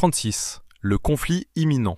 36. Le conflit imminent.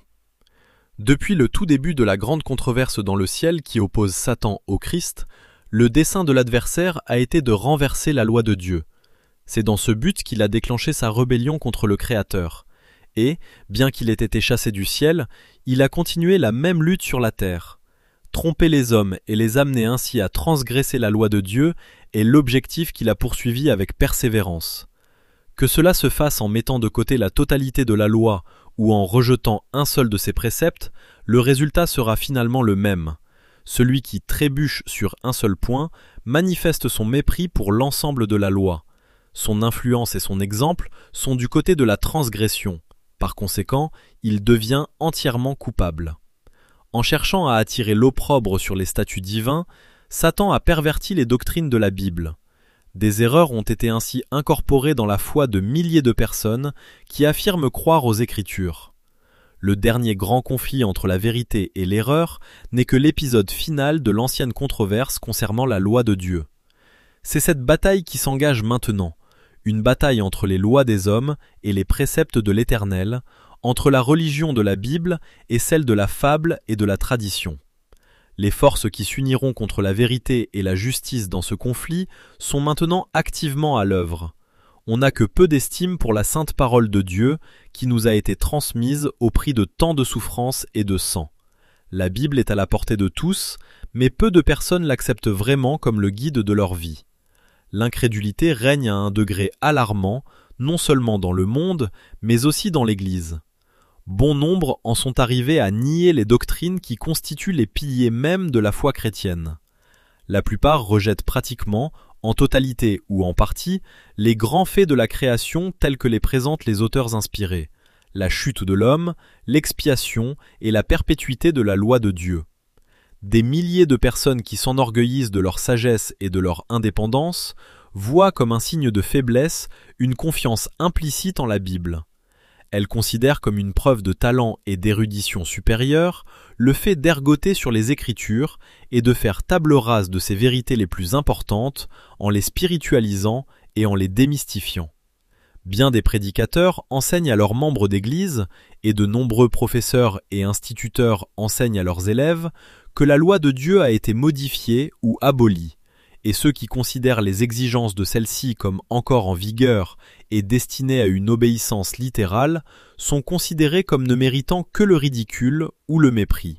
Depuis le tout début de la grande controverse dans le ciel qui oppose Satan au Christ, le dessein de l'adversaire a été de renverser la loi de Dieu. C'est dans ce but qu'il a déclenché sa rébellion contre le Créateur. Et, bien qu'il ait été chassé du ciel, il a continué la même lutte sur la terre. Tromper les hommes et les amener ainsi à transgresser la loi de Dieu est l'objectif qu'il a poursuivi avec persévérance. Que cela se fasse en mettant de côté la totalité de la loi ou en rejetant un seul de ses préceptes, le résultat sera finalement le même. Celui qui trébuche sur un seul point manifeste son mépris pour l'ensemble de la loi. Son influence et son exemple sont du côté de la transgression. Par conséquent, il devient entièrement coupable. En cherchant à attirer l'opprobre sur les statuts divins, Satan a perverti les doctrines de la Bible. Des erreurs ont été ainsi incorporées dans la foi de milliers de personnes qui affirment croire aux Écritures. Le dernier grand conflit entre la vérité et l'erreur n'est que l'épisode final de l'ancienne controverse concernant la loi de Dieu. C'est cette bataille qui s'engage maintenant, une bataille entre les lois des hommes et les préceptes de l'Éternel, entre la religion de la Bible et celle de la fable et de la tradition. Les forces qui s'uniront contre la vérité et la justice dans ce conflit sont maintenant activement à l'œuvre. On n'a que peu d'estime pour la sainte parole de Dieu qui nous a été transmise au prix de tant de souffrances et de sang. La Bible est à la portée de tous, mais peu de personnes l'acceptent vraiment comme le guide de leur vie. L'incrédulité règne à un degré alarmant, non seulement dans le monde, mais aussi dans l'Église. Bon nombre en sont arrivés à nier les doctrines qui constituent les piliers mêmes de la foi chrétienne. La plupart rejettent pratiquement, en totalité ou en partie, les grands faits de la création tels que les présentent les auteurs inspirés, la chute de l'homme, l'expiation et la perpétuité de la loi de Dieu. Des milliers de personnes qui s'enorgueillissent de leur sagesse et de leur indépendance voient comme un signe de faiblesse une confiance implicite en la Bible. Elles considèrent comme une preuve de talent et d'érudition supérieure le fait d'ergoter sur les Écritures et de faire table rase de ces vérités les plus importantes en les spiritualisant et en les démystifiant. Bien des prédicateurs enseignent à leurs membres d'Église, et de nombreux professeurs et instituteurs enseignent à leurs élèves, que la loi de Dieu a été modifiée ou abolie, et ceux qui considèrent les exigences de celle-ci comme encore en vigueur et destinées à une obéissance littérale sont considérés comme ne méritant que le ridicule ou le mépris.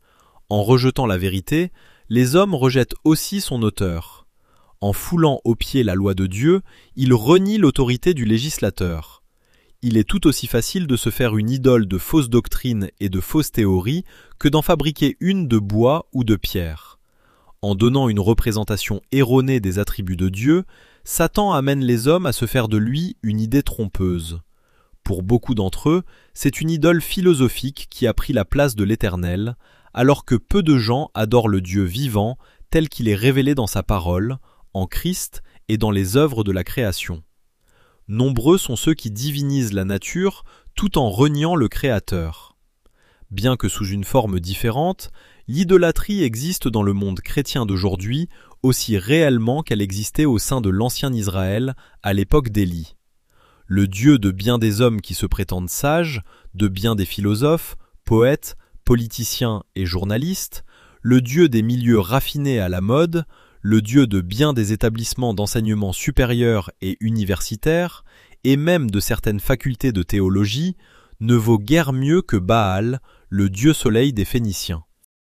En rejetant la vérité, les hommes rejettent aussi son auteur. En foulant aux pieds la loi de Dieu, ils renient l'autorité du législateur. Il est tout aussi facile de se faire une idole de fausses doctrines et de fausses théories que d'en fabriquer une de bois ou de pierre. En donnant une représentation erronée des attributs de Dieu, Satan amène les hommes à se faire de lui une idée trompeuse. Pour beaucoup d'entre eux, c'est une idole philosophique qui a pris la place de l'Éternel, alors que peu de gens adorent le Dieu vivant tel qu'il est révélé dans sa parole, en Christ et dans les œuvres de la création. Nombreux sont ceux qui divinisent la nature tout en reniant le Créateur. Bien que sous une forme différente, l'idolâtrie existe dans le monde chrétien d'aujourd'hui aussi réellement qu'elle existait au sein de l'ancien Israël à l'époque d'Élie. Le Dieu de bien des hommes qui se prétendent sages, de bien des philosophes, poètes, politiciens et journalistes, le Dieu des milieux raffinés à la mode, le Dieu de bien des établissements d'enseignement supérieur et universitaires, et même de certaines facultés de théologie, ne vaut guère mieux que Baal, le dieu soleil des Phéniciens.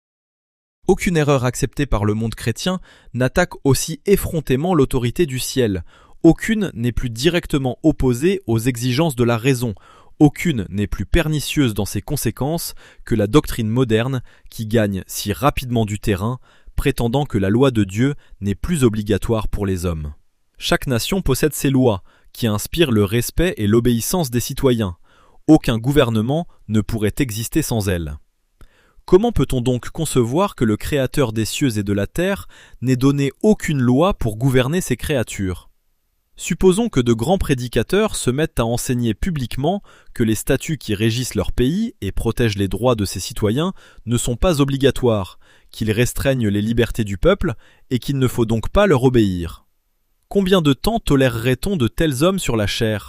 Aucune erreur acceptée par le monde chrétien n'attaque aussi effrontément l'autorité du ciel. Aucune n'est plus directement opposée aux exigences de la raison. Aucune n'est plus pernicieuse dans ses conséquences que la doctrine moderne qui gagne si rapidement du terrain, prétendant que la loi de Dieu n'est plus obligatoire pour les hommes. Chaque nation possède ses lois, qui inspirent le respect et l'obéissance des citoyens. Aucun gouvernement ne pourrait exister sans elles. Comment peut-on donc concevoir que le Créateur des cieux et de la terre n'ait donné aucune loi pour gouverner ses créatures ? Supposons que de grands prédicateurs se mettent à enseigner publiquement que les statuts qui régissent leur pays et protègent les droits de ses citoyens ne sont pas obligatoires, qu'ils restreignent les libertés du peuple et qu'il ne faut donc pas leur obéir. Combien de temps tolérerait-on de tels hommes sur la chair ?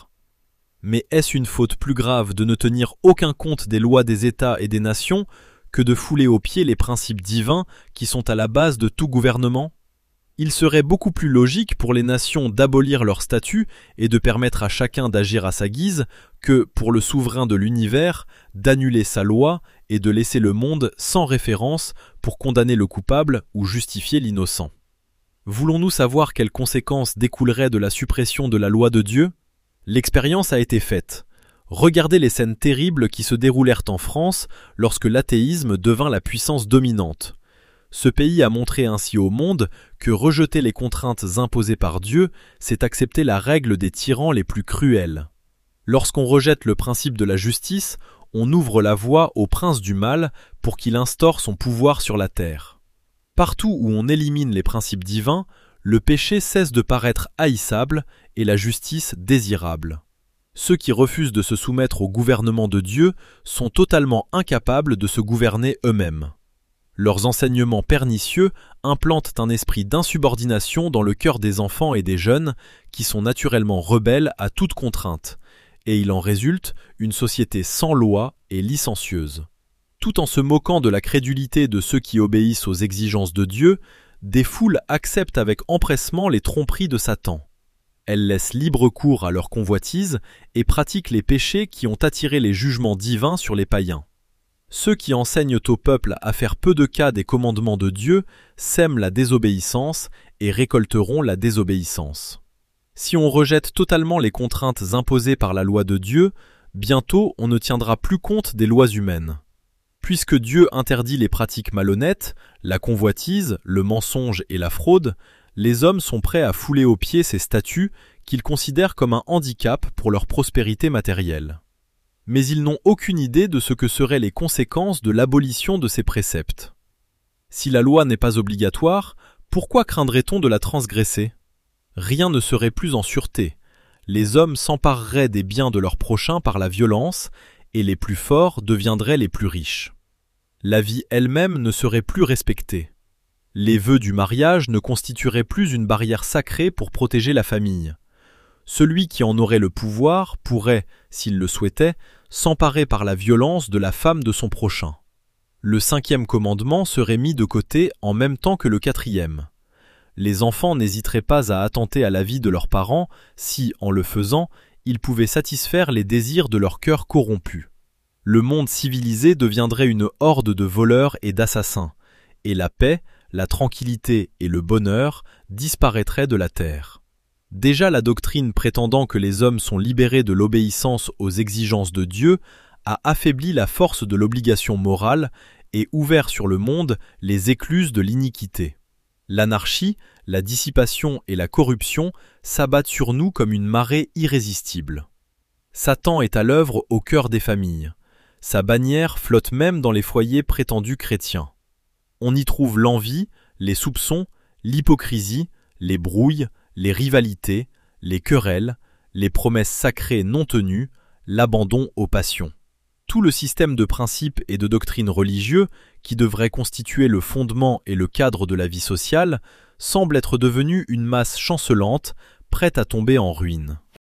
Mais est-ce une faute plus grave de ne tenir aucun compte des lois des États et des nations que de fouler aux pieds les principes divins qui sont à la base de tout gouvernement ? Il serait beaucoup plus logique pour les nations d'abolir leur statut et de permettre à chacun d'agir à sa guise que, pour le souverain de l'univers, d'annuler sa loi et de laisser le monde sans référence pour condamner le coupable ou justifier l'innocent. Voulons-nous savoir quelles conséquences découleraient de la suppression de la loi de Dieu ? L'expérience a été faite. Regardez les scènes terribles qui se déroulèrent en France lorsque l'athéisme devint la puissance dominante. Ce pays a montré ainsi au monde que rejeter les contraintes imposées par Dieu, c'est accepter la règle des tyrans les plus cruels. Lorsqu'on rejette le principe de la justice, on ouvre la voie au prince du mal pour qu'il instaure son pouvoir sur la terre. Partout où on élimine les principes divins, le péché cesse de paraître haïssable et la justice désirable. Ceux qui refusent de se soumettre au gouvernement de Dieu sont totalement incapables de se gouverner eux-mêmes. Leurs enseignements pernicieux implantent un esprit d'insubordination dans le cœur des enfants et des jeunes qui sont naturellement rebelles à toute contrainte, et il en résulte une société sans loi et licencieuse. Tout en se moquant de la crédulité de ceux qui obéissent aux exigences de Dieu, des foules acceptent avec empressement les tromperies de Satan. Elles laissent libre cours à leurs convoitises et pratiquent les péchés qui ont attiré les jugements divins sur les païens. Ceux qui enseignent au peuple à faire peu de cas des commandements de Dieu sèment la désobéissance et récolteront la désobéissance. Si on rejette totalement les contraintes imposées par la loi de Dieu, bientôt on ne tiendra plus compte des lois humaines. Puisque Dieu interdit les pratiques malhonnêtes, la convoitise, le mensonge et la fraude, les hommes sont prêts à fouler aux pieds ces statuts qu'ils considèrent comme un handicap pour leur prospérité matérielle. Mais ils n'ont aucune idée de ce que seraient les conséquences de l'abolition de ces préceptes. Si la loi n'est pas obligatoire, pourquoi craindrait-on de la transgresser ? Rien ne serait plus en sûreté. Les hommes s'empareraient des biens de leurs prochains par la violence, et les plus forts deviendraient les plus riches. La vie elle-même ne serait plus respectée. Les vœux du mariage ne constitueraient plus une barrière sacrée pour protéger la famille. Celui qui en aurait le pouvoir pourrait, s'il le souhaitait, s'emparer par la violence de la femme de son prochain. Le 5e commandement serait mis de côté en même temps que le 4e. Les enfants n'hésiteraient pas à attenter à la vie de leurs parents si, en le faisant, ils pouvaient satisfaire les désirs de leur cœur corrompu. Le monde civilisé deviendrait une horde de voleurs et d'assassins, et la paix, la tranquillité et le bonheur disparaîtraient de la terre. Déjà la doctrine prétendant que les hommes sont libérés de l'obéissance aux exigences de Dieu a affaibli la force de l'obligation morale et ouvert sur le monde les écluses de l'iniquité. L'anarchie, la dissipation et la corruption s'abattent sur nous comme une marée irrésistible. Satan est à l'œuvre au cœur des familles. Sa bannière flotte même dans les foyers prétendus chrétiens. On y trouve l'envie, les soupçons, l'hypocrisie, les brouilles, les rivalités, les querelles, les promesses sacrées non tenues, l'abandon aux passions. Tout le système de principes et de doctrines religieux, qui devrait constituer le fondement et le cadre de la vie sociale, semble être devenu une masse chancelante, prête à tomber en ruine.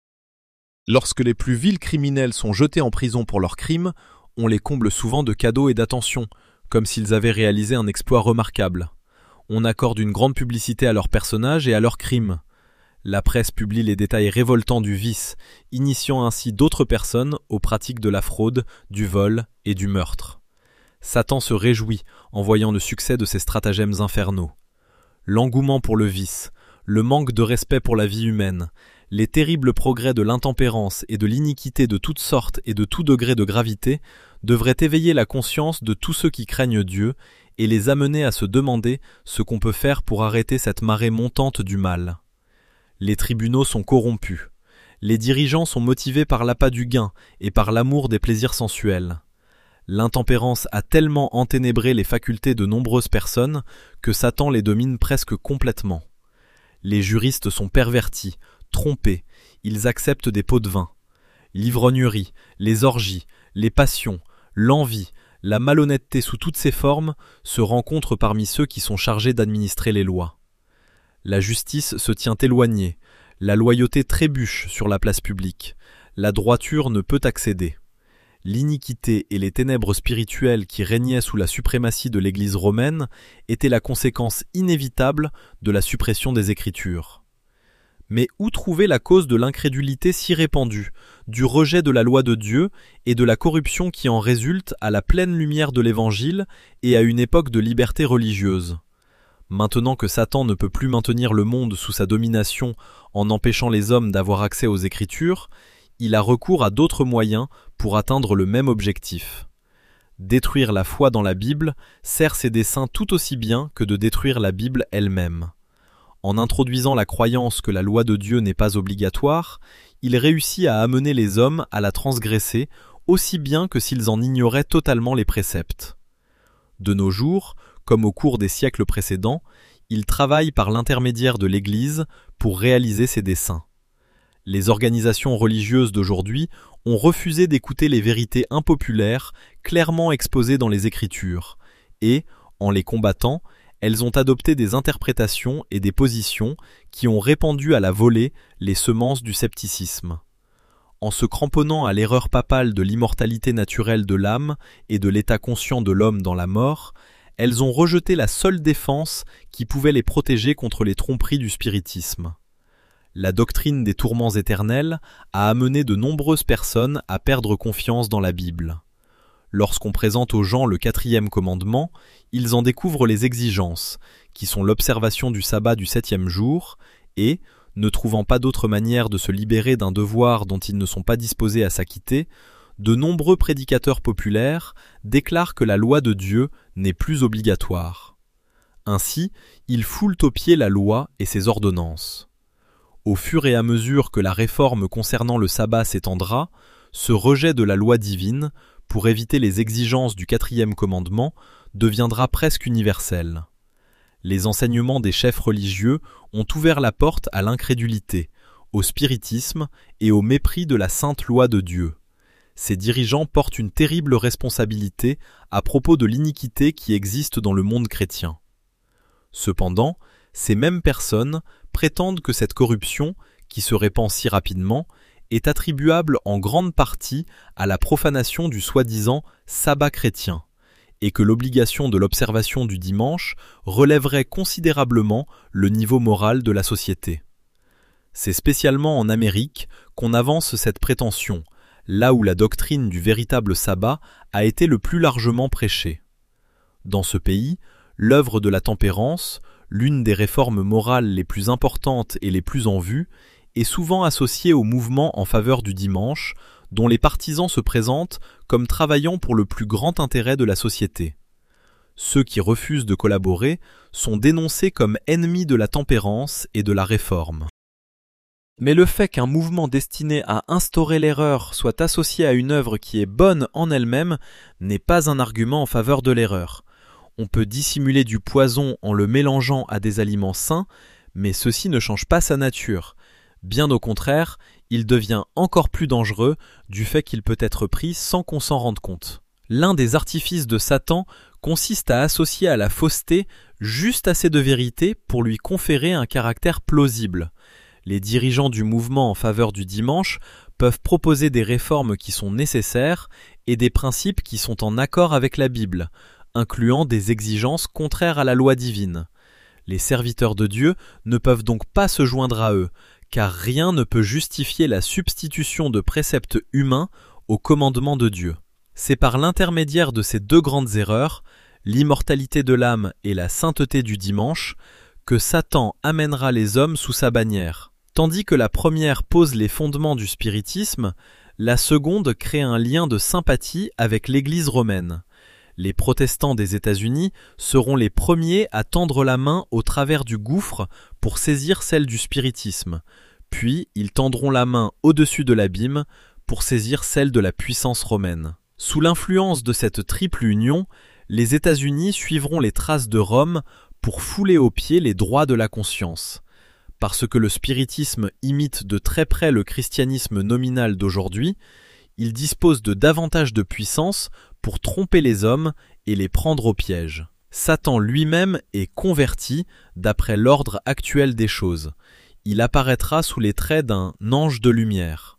Lorsque les plus vils criminels sont jetés en prison pour leurs crimes, on les comble souvent de cadeaux et d'attentions, comme s'ils avaient réalisé un exploit remarquable. On accorde une grande publicité à leurs personnages et à leurs crimes. La presse publie les détails révoltants du vice, initiant ainsi d'autres personnes aux pratiques de la fraude, du vol et du meurtre. Satan se réjouit en voyant le succès de ces stratagèmes infernaux. L'engouement pour le vice, le manque de respect pour la vie humaine, les terribles progrès de l'intempérance et de l'iniquité de toutes sortes et de tout degré de gravité devraient éveiller la conscience de tous ceux qui craignent Dieu et les amener à se demander ce qu'on peut faire pour arrêter cette marée montante du mal. Les tribunaux sont corrompus. Les dirigeants sont motivés par l'appât du gain et par l'amour des plaisirs sensuels. L'intempérance a tellement enténébré les facultés de nombreuses personnes que Satan les domine presque complètement. Les juristes sont pervertis, trompés, ils acceptent des pots de vin. L'ivrognerie, les orgies, les passions, l'envie, la malhonnêteté sous toutes ses formes se rencontrent parmi ceux qui sont chargés d'administrer les lois. La justice se tient éloignée, la loyauté trébuche sur la place publique, la droiture ne peut accéder. L'iniquité et les ténèbres spirituelles qui régnaient sous la suprématie de l'Église romaine étaient la conséquence inévitable de la suppression des Écritures. Mais où trouver la cause de l'incrédulité si répandue, du rejet de la loi de Dieu et de la corruption qui en résulte à la pleine lumière de l'Évangile et à une époque de liberté religieuse? Maintenant que Satan ne peut plus maintenir le monde sous sa domination en empêchant les hommes d'avoir accès aux Écritures, il a recours à d'autres moyens pour atteindre le même objectif. Détruire la foi dans la Bible sert ses desseins tout aussi bien que de détruire la Bible elle-même. En introduisant la croyance que la loi de Dieu n'est pas obligatoire, il réussit à amener les hommes à la transgresser aussi bien que s'ils en ignoraient totalement les préceptes. De nos jours, comme au cours des siècles précédents, il travaille par l'intermédiaire de l'Église pour réaliser ses desseins. Les organisations religieuses d'aujourd'hui ont refusé d'écouter les vérités impopulaires clairement exposées dans les Écritures, et, en les combattant, elles ont adopté des interprétations et des positions qui ont répandu à la volée les semences du scepticisme. En se cramponnant à l'erreur papale de l'immortalité naturelle de l'âme et de l'état conscient de l'homme dans la mort, elles ont rejeté la seule défense qui pouvait les protéger contre les tromperies du spiritisme. La doctrine des tourments éternels a amené de nombreuses personnes à perdre confiance dans la Bible. Lorsqu'on présente aux gens le 4e commandement, ils en découvrent les exigences, qui sont l'observation du sabbat du 7e jour, et, ne trouvant pas d'autre manière de se libérer d'un devoir dont ils ne sont pas disposés à s'acquitter, de nombreux prédicateurs populaires déclarent que la loi de Dieu n'est plus obligatoire. Ainsi, ils foulent aux pieds la loi et ses ordonnances. Au fur et à mesure que la réforme concernant le sabbat s'étendra, ce rejet de la loi divine, pour éviter les exigences du 4e commandement, deviendra presque universel. Les enseignements des chefs religieux ont ouvert la porte à l'incrédulité, au spiritisme et au mépris de la sainte loi de Dieu. Ces dirigeants portent une terrible responsabilité à propos de l'iniquité qui existe dans le monde chrétien. Cependant, ces mêmes personnes prétendent que cette corruption, qui se répand si rapidement, est attribuable en grande partie à la profanation du soi-disant sabbat chrétien, et que l'obligation de l'observation du dimanche relèverait considérablement le niveau moral de la société. C'est spécialement en Amérique qu'on avance cette prétention, là où la doctrine du véritable sabbat a été le plus largement prêchée. Dans ce pays, l'œuvre de la tempérance, l'une des réformes morales les plus importantes et les plus en vue, est souvent associée au mouvement en faveur du dimanche, dont les partisans se présentent comme travaillant pour le plus grand intérêt de la société. Ceux qui refusent de collaborer sont dénoncés comme ennemis de la tempérance et de la réforme. Mais le fait qu'un mouvement destiné à instaurer l'erreur soit associé à une œuvre qui est bonne en elle-même n'est pas un argument en faveur de l'erreur. On peut dissimuler du poison en le mélangeant à des aliments sains, mais ceci ne change pas sa nature. Bien au contraire, il devient encore plus dangereux du fait qu'il peut être pris sans qu'on s'en rende compte. L'un des artifices de Satan consiste à associer à la fausseté juste assez de vérité pour lui conférer un caractère plausible. Les dirigeants du mouvement en faveur du dimanche peuvent proposer des réformes qui sont nécessaires et des principes qui sont en accord avec la Bible, incluant des exigences contraires à la loi divine. Les serviteurs de Dieu ne peuvent donc pas se joindre à eux, car rien ne peut justifier la substitution de préceptes humains aux commandements de Dieu. C'est par l'intermédiaire de ces deux grandes erreurs, l'immortalité de l'âme et la sainteté du dimanche, que Satan amènera les hommes sous sa bannière. Tandis que la première pose les fondements du spiritisme, la seconde crée un lien de sympathie avec l'Église romaine. Les protestants des États-Unis seront les premiers à tendre la main au travers du gouffre pour saisir celle du spiritisme, puis ils tendront la main au-dessus de l'abîme pour saisir celle de la puissance romaine. Sous l'influence de cette triple union, les États-Unis suivront les traces de Rome pour fouler aux pieds les droits de la conscience. Parce que le spiritisme imite de très près le christianisme nominal d'aujourd'hui, il dispose de davantage de puissance pour tromper les hommes et les prendre au piège. Satan lui-même est converti d'après l'ordre actuel des choses. Il apparaîtra sous les traits d'un ange de lumière.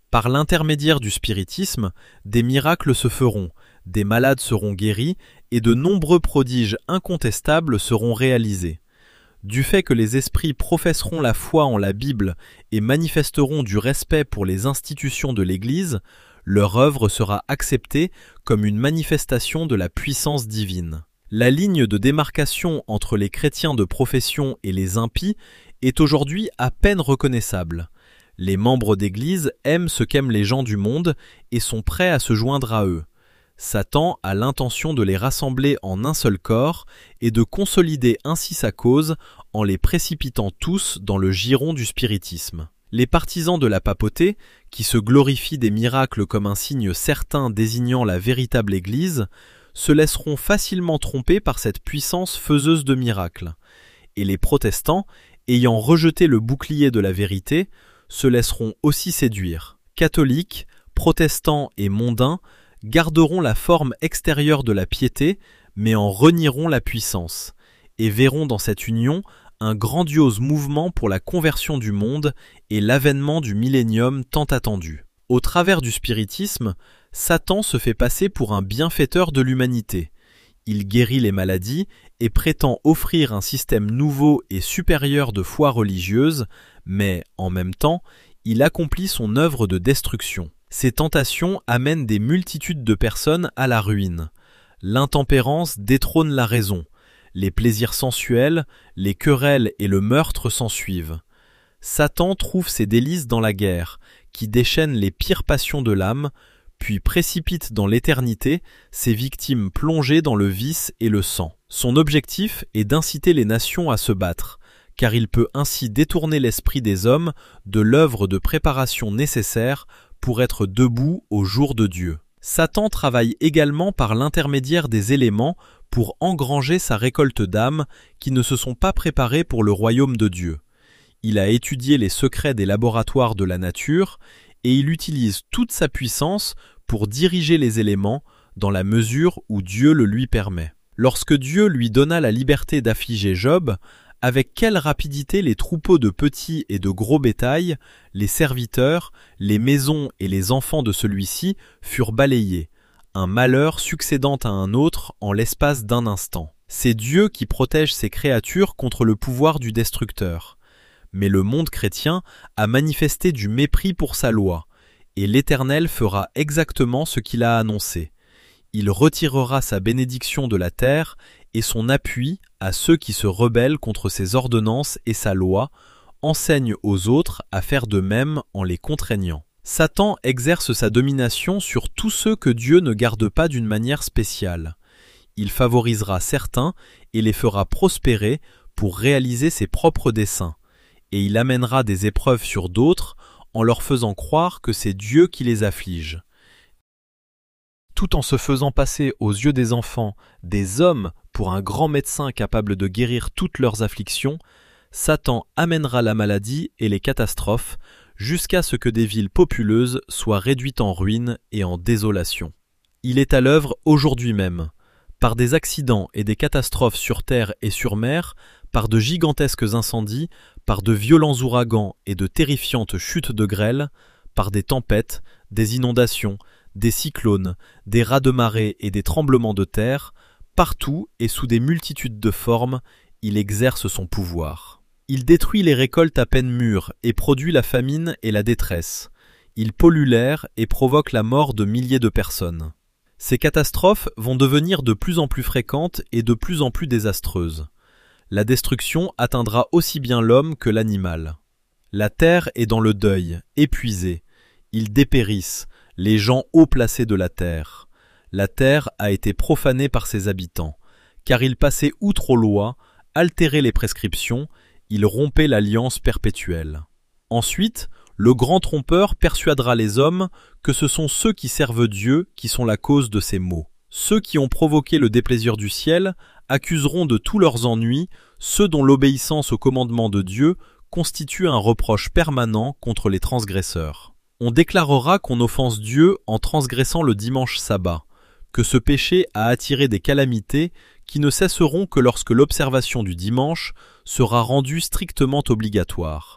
Par l'intermédiaire du spiritisme, des miracles se feront, des malades seront guéris et de nombreux prodiges incontestables seront réalisés. Du fait que les esprits professeront la foi en la Bible et manifesteront du respect pour les institutions de l'Église, leur œuvre sera acceptée comme une manifestation de la puissance divine. La ligne de démarcation entre les chrétiens de profession et les impies est aujourd'hui à peine reconnaissable. Les membres d'Église aiment ce qu'aiment les gens du monde et sont prêts à se joindre à eux. Satan a l'intention de les rassembler en un seul corps et de consolider ainsi sa cause en les précipitant tous dans le giron du spiritisme. Les partisans de la papauté, qui se glorifient des miracles comme un signe certain désignant la véritable Église, se laisseront facilement tromper par cette puissance faiseuse de miracles. Et les protestants, ayant rejeté le bouclier de la vérité, se laisseront aussi séduire. Catholiques, protestants et mondains garderont la forme extérieure de la piété, mais en renieront la puissance, et verront dans cette union un grandiose mouvement pour la conversion du monde et l'avènement du millénium tant attendu. Au travers du spiritisme, Satan se fait passer pour un bienfaiteur de l'humanité. Il guérit les maladies et prétend offrir un système nouveau et supérieur de foi religieuse, mais, en même temps, il accomplit son œuvre de destruction. Ces tentations amènent des multitudes de personnes à la ruine. L'intempérance détrône la raison. Les plaisirs sensuels, les querelles et le meurtre s'ensuivent. Satan trouve ses délices dans la guerre, qui déchaîne les pires passions de l'âme, puis précipite dans l'éternité ses victimes plongées dans le vice et le sang. Son objectif est d'inciter les nations à se battre, car il peut ainsi détourner l'esprit des hommes de l'œuvre de préparation nécessaire pour être debout au jour de Dieu. Satan travaille également par l'intermédiaire des éléments pour engranger sa récolte d'âmes qui ne se sont pas préparées pour le royaume de Dieu. Il a étudié les secrets des laboratoires de la nature et il utilise toute sa puissance pour diriger les éléments dans la mesure où Dieu le lui permet. Lorsque Dieu lui donna la liberté d'affliger Job, avec quelle rapidité les troupeaux de petits et de gros bétail, les serviteurs, les maisons et les enfants de celui-ci furent balayés, un malheur succédant à un autre en l'espace d'un instant. C'est Dieu qui protège ses créatures contre le pouvoir du destructeur. Mais le monde chrétien a manifesté du mépris pour sa loi, et l'Éternel fera exactement ce qu'il a annoncé. Il retirera sa bénédiction de la terre et son appui à ceux qui se rebellent contre ses ordonnances et sa loi, enseigne aux autres à faire de même en les contraignant. Satan exerce sa domination sur tous ceux que Dieu ne garde pas d'une manière spéciale. Il favorisera certains et les fera prospérer pour réaliser ses propres desseins, et il amènera des épreuves sur d'autres en leur faisant croire que c'est Dieu qui les afflige. Tout en se faisant passer aux yeux des enfants des hommes pour un grand médecin capable de guérir toutes leurs afflictions, Satan amènera la maladie et les catastrophes jusqu'à ce que des villes populeuses soient réduites en ruines et en désolation. Il est à l'œuvre aujourd'hui même. Par des accidents et des catastrophes sur terre et sur mer, par de gigantesques incendies, par de violents ouragans et de terrifiantes chutes de grêle, par des tempêtes, des inondations, des cyclones, des raz-de-marée et des tremblements de terre, partout et sous des multitudes de formes, il exerce son pouvoir. Il détruit les récoltes à peine mûres et produit la famine et la détresse. Il pollue l'air et provoque la mort de milliers de personnes. Ces catastrophes vont devenir de plus en plus fréquentes et de plus en plus désastreuses. La destruction atteindra aussi bien l'homme que l'animal. La terre est dans le deuil, épuisée. Ils dépérissent, les gens haut placés de la terre. La terre a été profanée par ses habitants, car ils passaient outre aux lois, altéraient les prescriptions, ils rompaient l'alliance perpétuelle. Ensuite, le grand trompeur persuadera les hommes que ce sont ceux qui servent Dieu qui sont la cause de ces maux. Ceux qui ont provoqué le déplaisir du ciel accuseront de tous leurs ennuis ceux dont l'obéissance au commandement de Dieu constitue un reproche permanent contre les transgresseurs. On déclarera qu'on offense Dieu en transgressant le dimanche sabbat, que ce péché a attiré des calamités qui ne cesseront que lorsque l'observation du dimanche sera rendue strictement obligatoire.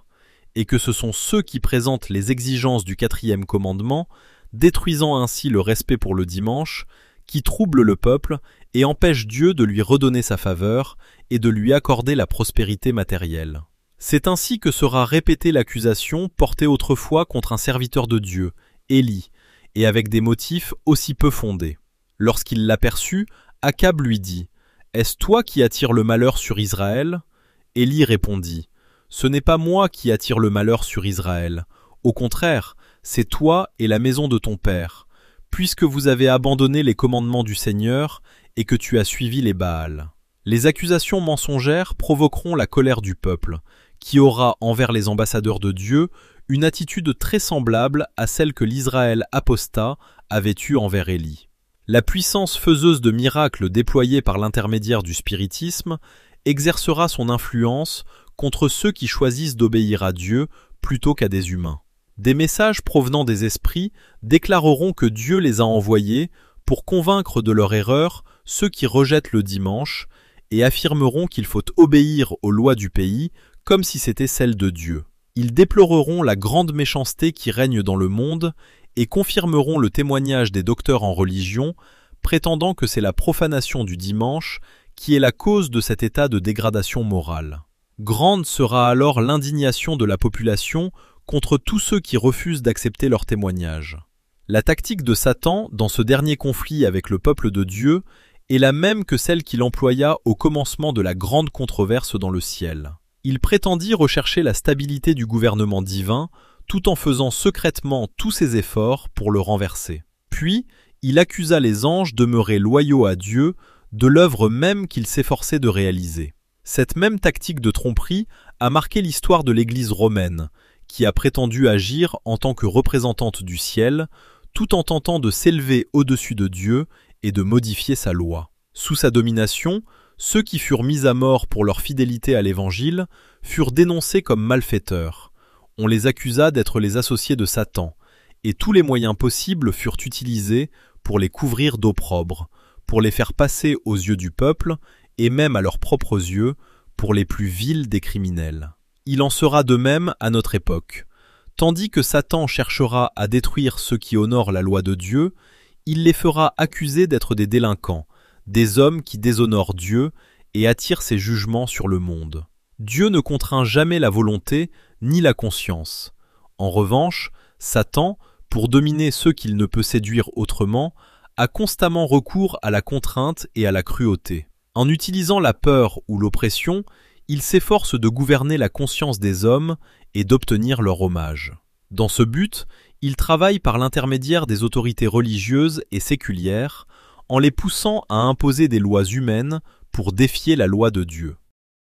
et que ce sont ceux qui présentent les exigences du 4e commandement, détruisant ainsi le respect pour le dimanche, qui troublent le peuple et empêchent Dieu de lui redonner sa faveur et de lui accorder la prospérité matérielle. C'est ainsi que sera répétée l'accusation portée autrefois contre un serviteur de Dieu, Élie, et avec des motifs aussi peu fondés. Lorsqu'il l'aperçut, Akab lui dit « Est-ce toi qui attires le malheur sur Israël ?» Élie répondit « Ce n'est pas moi qui attire le malheur sur Israël. Au contraire, c'est toi et la maison de ton père, puisque vous avez abandonné les commandements du Seigneur et que tu as suivi les Baals. » Les accusations mensongères provoqueront la colère du peuple, qui aura envers les ambassadeurs de Dieu une attitude très semblable à celle que l'Israël apostat avait eue envers Élie. La puissance faiseuse de miracles déployée par l'intermédiaire du spiritisme exercera son influence contre ceux qui choisissent d'obéir à Dieu plutôt qu'à des humains. Des messages provenant des esprits déclareront que Dieu les a envoyés pour convaincre de leur erreur ceux qui rejettent le dimanche et affirmeront qu'il faut obéir aux lois du pays comme si c'était celle de Dieu. Ils déploreront la grande méchanceté qui règne dans le monde et confirmeront le témoignage des docteurs en religion, prétendant que c'est la profanation du dimanche qui est la cause de cet état de dégradation morale. Grande sera alors l'indignation de la population contre tous ceux qui refusent d'accepter leur témoignage. La tactique de Satan dans ce dernier conflit avec le peuple de Dieu est la même que celle qu'il employa au commencement de la grande controverse dans le ciel. Il prétendit rechercher la stabilité du gouvernement divin tout en faisant secrètement tous ses efforts pour le renverser. Puis, il accusa les anges demeurés loyaux à Dieu de l'œuvre même qu'il s'efforçait de réaliser. Cette même tactique de tromperie a marqué l'histoire de l'Église romaine, qui a prétendu agir en tant que représentante du ciel, tout en tentant de s'élever au-dessus de Dieu et de modifier sa loi. Sous sa domination, ceux qui furent mis à mort pour leur fidélité à l'Évangile furent dénoncés comme malfaiteurs. On les accusa d'être les associés de Satan, et tous les moyens possibles furent utilisés pour les couvrir d'opprobre, pour les faire passer aux yeux du peuple, et même à leurs propres yeux, pour les plus vils des criminels. Il en sera de même à notre époque. Tandis que Satan cherchera à détruire ceux qui honorent la loi de Dieu, il les fera accuser d'être des délinquants, des hommes qui déshonorent Dieu et attirent ses jugements sur le monde. Dieu ne contraint jamais la volonté ni la conscience. En revanche, Satan, pour dominer ceux qu'il ne peut séduire autrement, a constamment recours à la contrainte et à la cruauté. En utilisant la peur ou l'oppression, il s'efforce de gouverner la conscience des hommes et d'obtenir leur hommage. Dans ce but, il travaille par l'intermédiaire des autorités religieuses et séculières, en les poussant à imposer des lois humaines pour défier la loi de Dieu.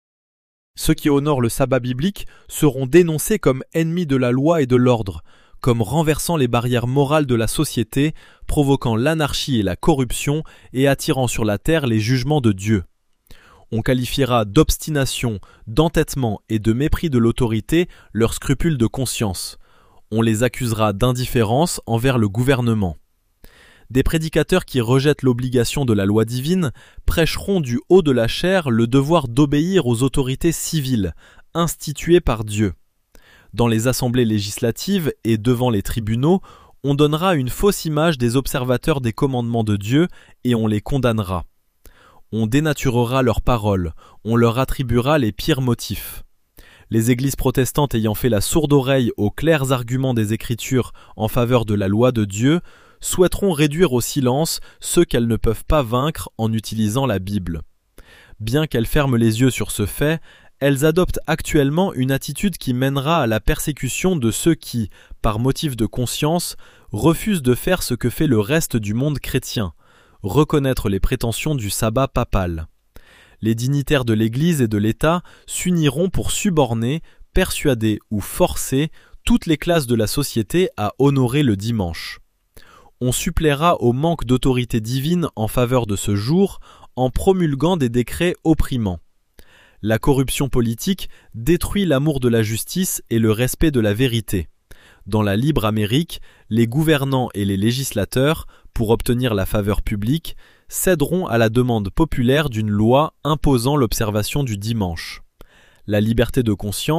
Ceux qui honorent le sabbat biblique seront dénoncés comme ennemis de la loi et de l'ordre, comme renversant les barrières morales de la société, provoquant l'anarchie et la corruption et attirant sur la terre les jugements de Dieu. On qualifiera d'obstination, d'entêtement et de mépris de l'autorité leurs scrupules de conscience. On les accusera d'indifférence envers le gouvernement. Des prédicateurs qui rejettent l'obligation de la loi divine prêcheront du haut de la chair le devoir d'obéir aux autorités civiles, instituées par Dieu. Dans les assemblées législatives et devant les tribunaux, on donnera une fausse image des observateurs des commandements de Dieu et on les condamnera. On dénaturera leurs paroles, on leur attribuera les pires motifs. Les églises protestantes ayant fait la sourde oreille aux clairs arguments des Écritures en faveur de la loi de Dieu souhaiteront réduire au silence ceux qu'elles ne peuvent pas vaincre en utilisant la Bible. Bien qu'elles ferment les yeux sur ce fait, elles adoptent actuellement une attitude qui mènera à la persécution de ceux qui, par motif de conscience, refusent de faire ce que fait le reste du monde chrétien, reconnaître les prétentions du sabbat papal. Les dignitaires de l'Église et de l'État s'uniront pour suborner, persuader ou forcer toutes les classes de la société à honorer le dimanche. On suppléera au manque d'autorité divine en faveur de ce jour en promulguant des décrets opprimants. La corruption politique détruit l'amour de la justice et le respect de la vérité. Dans la libre Amérique, les gouvernants et les législateurs, pour obtenir la faveur publique, céderont à la demande populaire d'une loi imposant l'observation du dimanche. La liberté de conscience,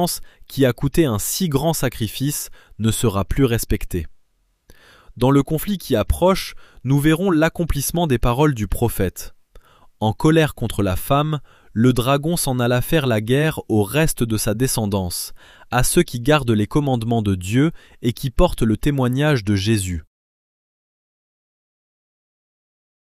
qui a coûté un si grand sacrifice, ne sera plus respecté. Dans le conflit qui approche, nous verrons l'accomplissement des paroles du prophète. En colère contre la femme, le dragon s'en alla faire la guerre au reste de sa descendance, à ceux qui gardent les commandements de Dieu et qui portent le témoignage de Jésus.